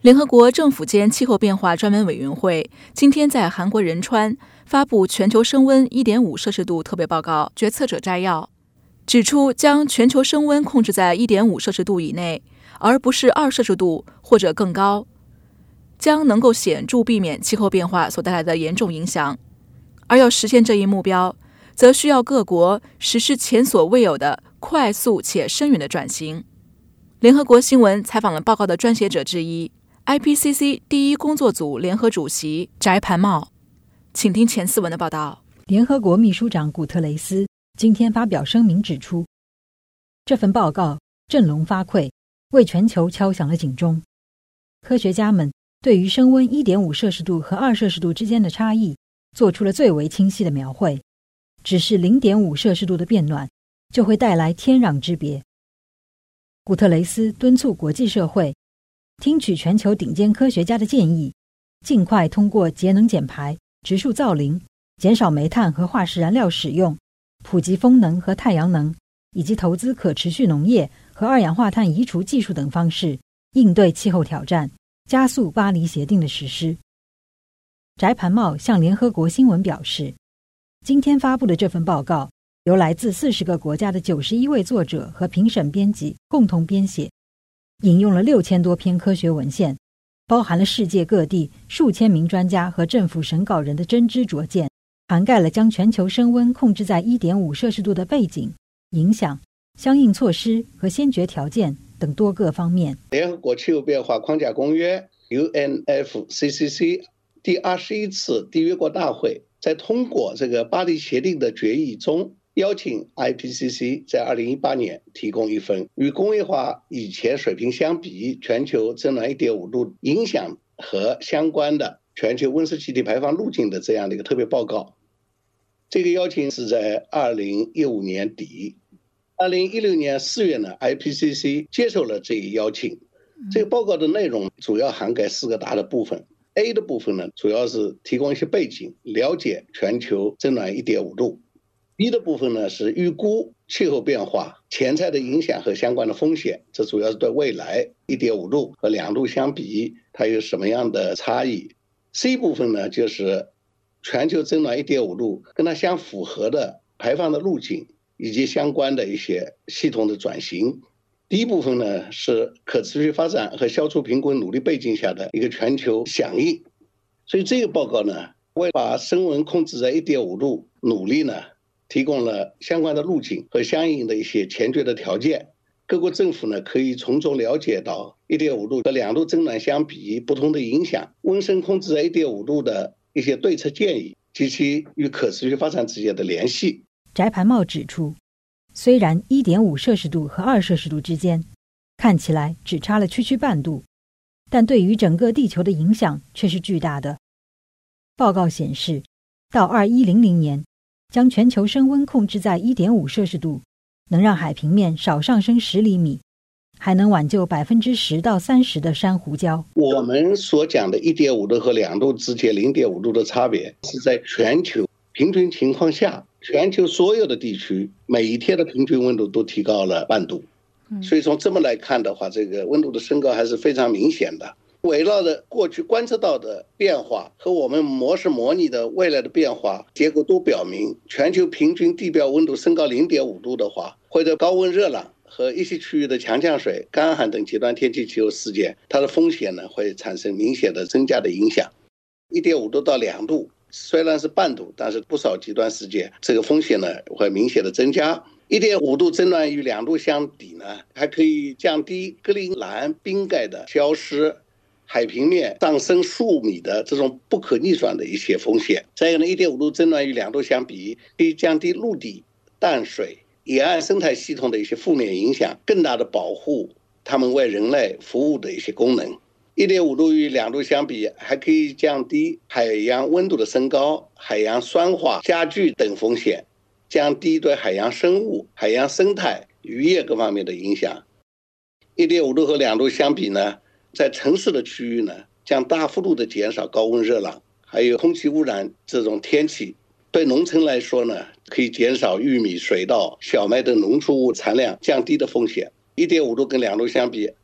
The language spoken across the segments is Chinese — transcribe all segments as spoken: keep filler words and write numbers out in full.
联合国政府间气候变化专门委员会今天在韩国仁川发布全球升温 一点五 摄氏度特别报告决策者摘要，指出将全球升温控制在 一点五 摄氏度以内，而不是二摄氏度或者更高，将能够显著避免气候变化所带来的严重影响。而要实现这一目标，则需要各国实施前所未有的快速且深远的转型。联合国新闻采访了报告的撰写者之一 I P C C 第一工作组联合主席翟盘茂，请听前四文的报道。 联合国秘书长古特雷斯今天发表声明指出，这份报告振聋发聩，为全球敲响了警钟。科学家们对于升温 一点五 摄氏度和二摄氏度之间的差异做出了最为清晰的描绘，只是 零点五 摄氏度的变暖就会带来天壤之别。古特雷斯敦促国际社会听取全球顶尖科学家的建议，尽快通过节能减排、植树造林、减少煤炭和化石燃料使用、普及风能和太阳能，以及投资可持续农业和二氧化碳移除技术等方式，应对气候挑战，加速巴黎协定的实施。翟盘茂向联合国新闻表示，今天发布的这份报告由来自四十个国家的九十一位作者和评审编辑共同编写，引用了六千多篇科学文献，包含了世界各地数千名专家和政府审稿人的真知灼见，涵盖了将全球升温控制在 一点五 摄氏度的背景、影响、相应措施和先决条件等多个方面。 联合国气候变化框架公约 U N F C C C 第二十一次缔约国大会在通过这个巴黎协定的决议中，邀请 I P C C 在二零一八年提供一份与工业化以前水平相比全球增暖 一点五 度影响和相关的全球温室气体排放路径的这样的一个特别报告。这个邀请是在二零一五年底，二零一六年四月呢 I P C C 接受了这一邀请。这个报告的内容主要涵盖四个大的部分。 A 的部分呢，主要是提供一些背景，了解全球增暖 一点五 度。B 的部分呢，是预估气候变化潜在的影响和相关的风险，这主要是对未来 一点五 度和两度相比它有什么样的差异。 C 部分呢，就是全球增暖 一点五 度跟它相符合的排放的路径以及相关的一些系统的转型。第一部分呢，是可持续发展和消除贫困努力背景下的一个全球响应。所以这个报告呢，为把升温控制在 一点五 度努力呢提供了相关的路径和相应的一些前决的条件。各国政府呢，可以从中了解到 一点五 度和两度增暖相比不同的影响，温升控制在 一点五 度的一些对策建议及其与可持续发展之间的联系。 翟盘茂指出，虽然 一点五 摄氏度和二摄氏度之间看起来只差了区区半度，但对于整个地球的影响却是巨大的。报告显示，到二一零零年将全球升温控制在 一点五 摄氏度，能让海平面少上升十厘米，还能挽救 百分之十到三十 的珊瑚礁。 我们所讲的 一点五 度和两度之间 零点五 度的差别，是在全球平均情况下，全球所有的地区每一天的平均温度都提高了半度。所以从这么来看的话，这个温度的升高还是非常明显的。围绕着过去观测到的变化和我们模式模拟的未来的变化，结果都表明，全球平均地表温度升高 零点五 度的话，会对高温热浪和一些区域的强降水、干旱等极端天气气候事件，它的风险呢会产生明显的增加的影响。 一点五 度到两度虽然是半度，但是不少极端事件这个风险呢会明显的增加。 一点五 度增暖与两度相比呢，还可以降低格陵兰冰盖的消失、海平面上升数米的这种不可逆转的一些风险。再一个呢， 一点五 度增暖与两度相比，可以降低陆地、淡水、沿岸生态系统的一些负面影响，更大的保护它们为人类服务的一些功能。 一点五 度与两度相比，还可以降低海洋温度的升高、海洋酸化、加剧等风险，降低对海洋生物、海洋生态、渔业各方面的影响。 一点五 度和两度相比呢，在城市的区域呢，将大幅度的减少高温热浪还有空气污染这种天气。对农村来说呢，可以减少玉米、水稻、小麦等农作物产量降低的风险。 一点五 度跟两度相比，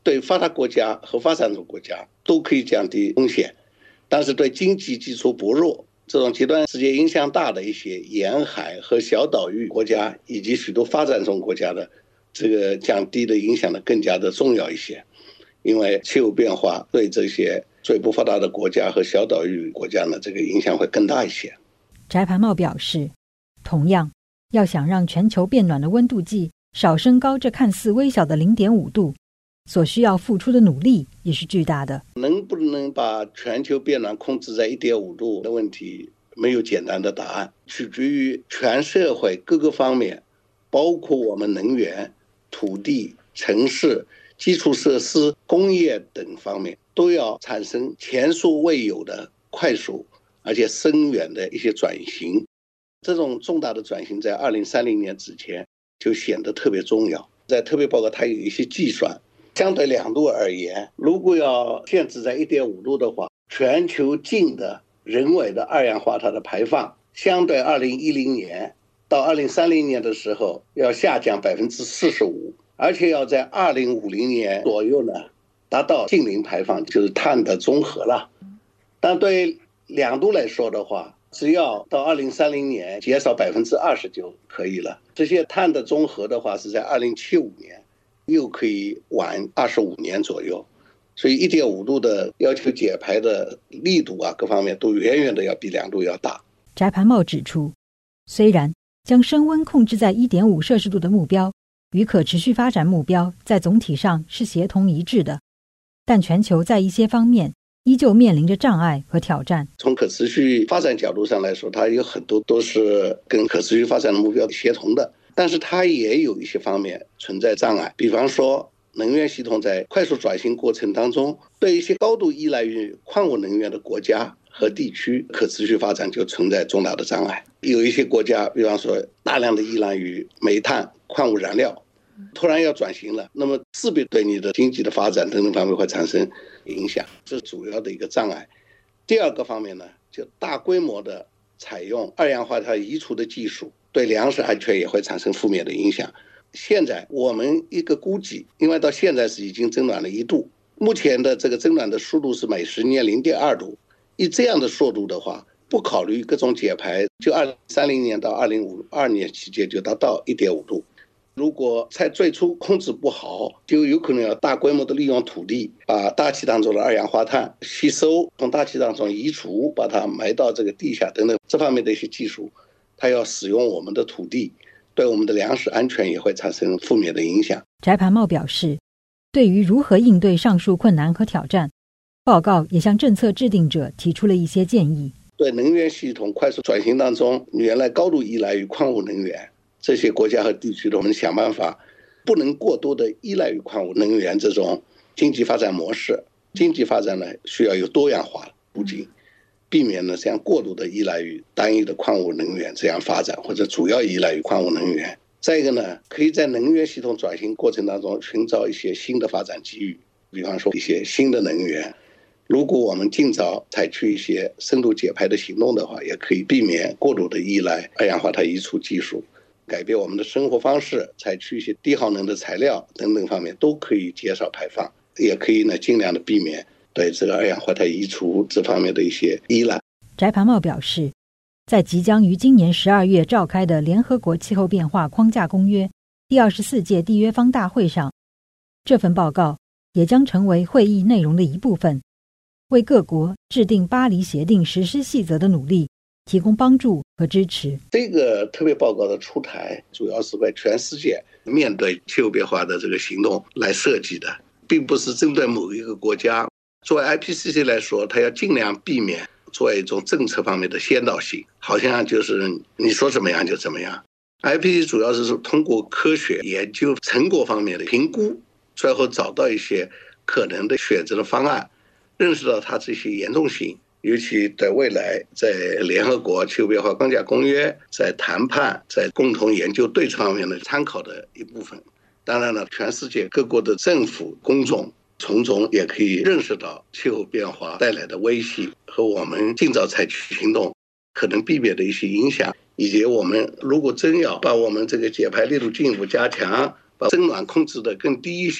对发达国家和发展中国家都可以降低风险，但是对经济基础薄弱、这种极端世界影响大的一些沿海和小岛屿国家以及许多发展中国家的这个降低的影响呢更加的重要一些。因为气候变化对这些最不发达的国家和小岛屿国家呢，这个影响会更大一些。 翟盘茂表示，同样要想让全球变暖的温度计少升高这看似微小的 零点五 度，所需要付出的努力也是巨大的。 能不能把全球变暖控制在 一点五 度的问题没有简单的答案，取决于全社会各个方面，包括我们能源、土地、城市、基础设施、工业等方面都要产生前所未有的快速而且深远的一些转型。这种重大的转型在二零三零年之前就显得特别重要。在特别报告它有一些计算，相对两度而言，如果要限制在 一点五 度的话，全球净的人为的二氧化碳的排放相对二零一零年到二零三零年的时候要下降 百分之四十五， 而且要在二零五零年左右呢达到净零排放，就是碳的中和了。但对两度来说的话，只要到二零三零年减少 百分之二十 就可以了。这些碳的中和的话是在二零七五年，又可以晚二十五年左右。所以 一点五 度的要求减排的力度啊，各方面都远远的要比两度要大。 翟盘茂指出，虽然将升温控制在 一点五 摄氏度的目标与可持续发展目标在总体上是协同一致的，但全球在一些方面依旧面临着障碍和挑战。 从可持续发展角度上来说，它有很多都是跟可持续发展的目标协同的，但是它也有一些方面存在障碍。比方说能源系统在快速转型过程当中，对一些高度依赖于矿物能源的国家和地区，可持续发展就存在重大的障碍。有一些国家比方说大量的依赖于煤炭、矿物燃料，突然要转型了，那么势必对你的经济的发展等等方面会产生影响，这是主要的一个障碍。第二个方面呢，就大规模的采用二氧化碳移除的技术，对粮食安全也会产生负面的影响。现在我们一个估计，因为到现在是已经增暖了一度，目前的这个增暖的速度是每十年 零点二 度，以这样的速度的话，不考虑各种减排，就二零三零年到二零五二年期间就达到 一点五 度。如果在最初控制不好，就有可能要大规模的利用土地，把大气当中的二氧化碳吸收，从大气当中移除，把它埋到这个地下等等，这方面的一些技术，它要使用我们的土地，对我们的粮食安全也会产生负面的影响。 翟盘茂表示，对于如何应对上述困难和挑战，报告也向政策制定者提出了一些建议。 对能源系统快速转型当中，原来高度依赖于矿物能源，这些国家和地区的我们想办法不能过多的依赖于矿物能源这种经济发展模式。经济发展呢需要有多样化途径，避免呢这样过度的依赖于单一的矿物能源这样发展，或者主要依赖于矿物能源。再一个呢，可以在能源系统转型过程当中寻找一些新的发展机遇，比方说一些新的能源。如果我们尽早采取一些深度减排的行动的话，也可以避免过度的依赖二氧化碳移除技术，改变我们的生活方式，采取一些低耗能的材料等等方面都可以减少排放，也可以呢尽量的避免对这个二氧化碳移除这方面的一些依赖。 翟盘茂表示，在即将于今年十二月召开的联合国气候变化框架公约第二十四届缔约方大会上，这份报告也将成为会议内容的一部分，为各国制定巴黎协定实施细则的努力提供帮助和支持。 这个特别报告的出台主要是为全世界面对气候变化的这个行动来设计的，并不是针对某一个国家。作为 I P C C 来说，它要尽量避免作为一种政策方面的先导性，好像就是你说怎么样就怎么样。 I P C C 主要是通过科学研究成果方面的评估，最后找到一些可能的选择的方案，认识到它这些严重性，尤其在未来在联合国气候变化框架公约在谈判在共同研究对策方面的参考的一部分。当然了，全世界各国的政府公众从中也可以认识到气候变化带来的威胁和我们尽早采取行动可能避免的一些影响，以及我们如果真要把我们这个减排力度进一步加强，把增暖控制的更低一些，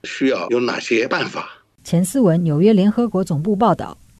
需要有哪些办法。 钱思文，纽约联合国总部报道。